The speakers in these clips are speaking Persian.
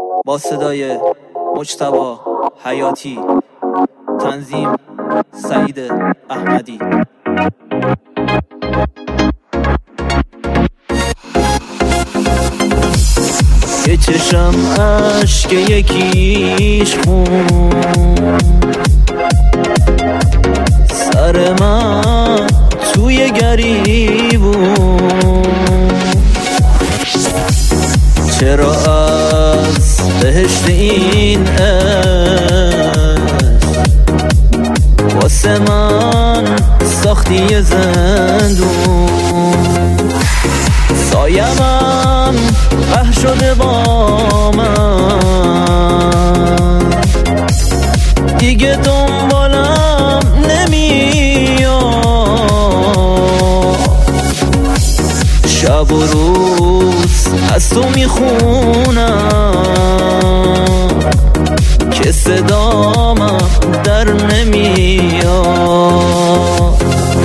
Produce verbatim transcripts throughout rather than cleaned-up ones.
با صدای مجتبی حیاتی، تنظیم سعید احمدی. یه چشم عشق یکیش خون، سر من توی گریبون. چرا از بهشت این عشق واسه من ساختی یه زندون؟ سایمم قهر شده با من، دیگه دنبالم نمیاد. شب و روز از تو میخونم که صدامم در نمیاد.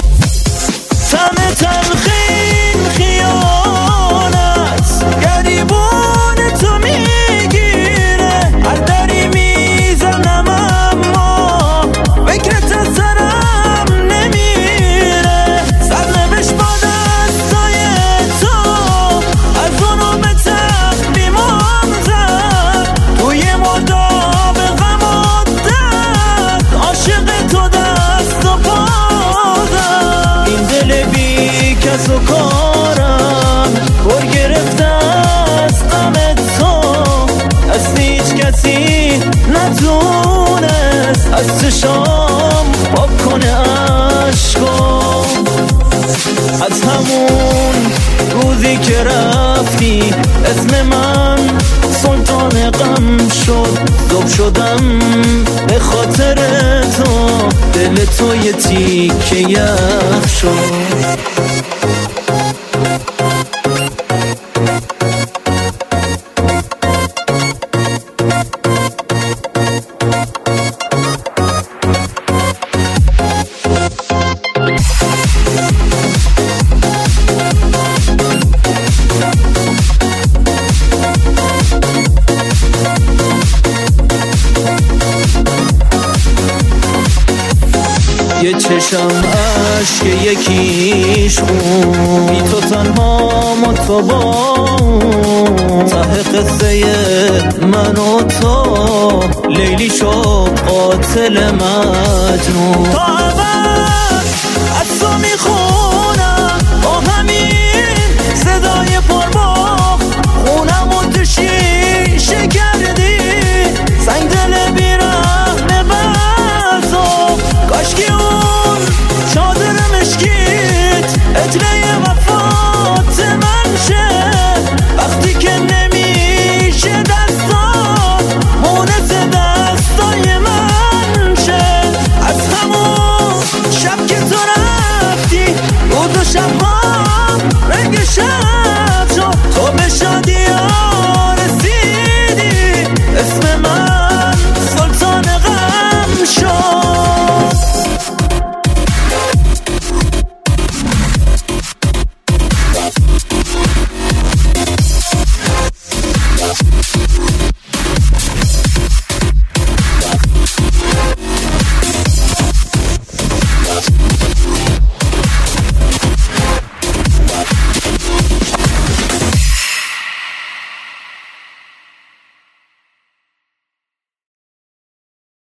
کس و کارم پر گرفته از غم تو، از هیچ کسی نتونست از چشام پاک کنه عشقام. از همون روزی که رفتی اسم من سلطان غم شد، ذوب شدم به خاطر تو، دل تو یه تیکه یخ شد. یه چشم عشق یکیش خون، بی تو تنها متباون. ته قصه من و تو لیلی شد قاتل مجنون.